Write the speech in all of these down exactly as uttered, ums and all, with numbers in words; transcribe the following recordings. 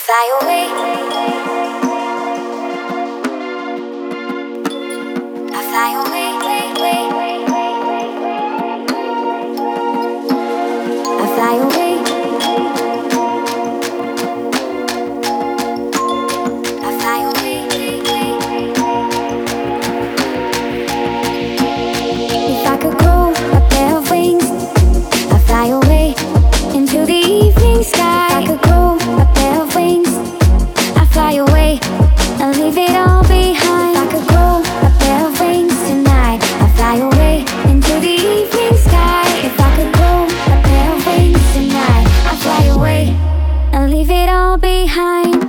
Fly away, I fly away, I fly away, I fly away. If I could grow a pair of wings, I fly away into the evening sky. If I could grow a pair of wings, I fly away and leave it all behind. If I could grow a pair of wings tonight, I fly away into the evening sky. If I could grow a pair of wings tonight, I fly away and leave it all behind.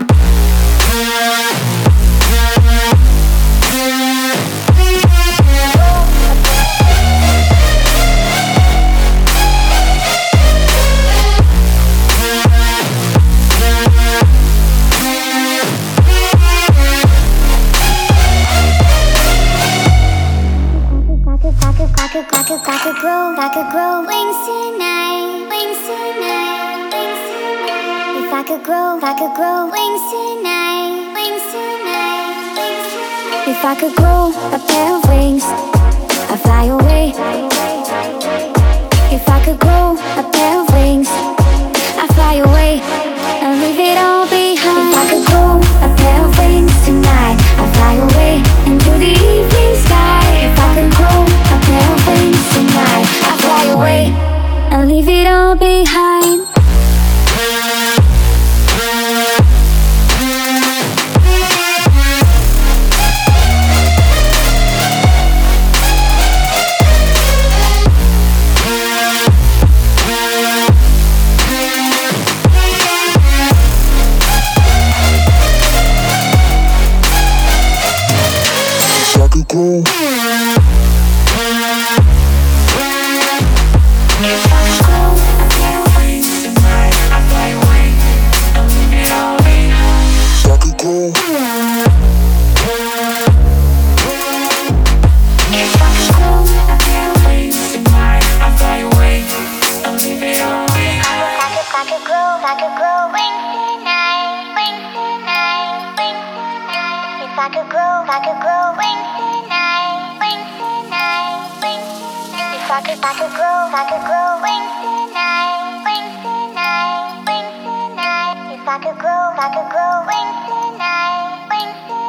I could, I could, I could grow, I could grow wings tonight, wings tonight, wings tonight. If I could grow, I could grow wings tonight, wings tonight, wings tonight. If I could grow a pair of wings, I'd fly away. If I could grow a pair of wings, I'd fly away and leave it all behind. If I could grow a pair of wings tonight, I'd fly away into the evening sky. If I could grow a pair of wings tonight, I'd fly away and leave it all behind. Cool. I could grow, I could grow wings tonight, wings tonight, wings tonight. If I could, I could grow, I could grow wings tonight, wings tonight, wings tonight. If I could grow, I could grow wings tonight, wings tonight.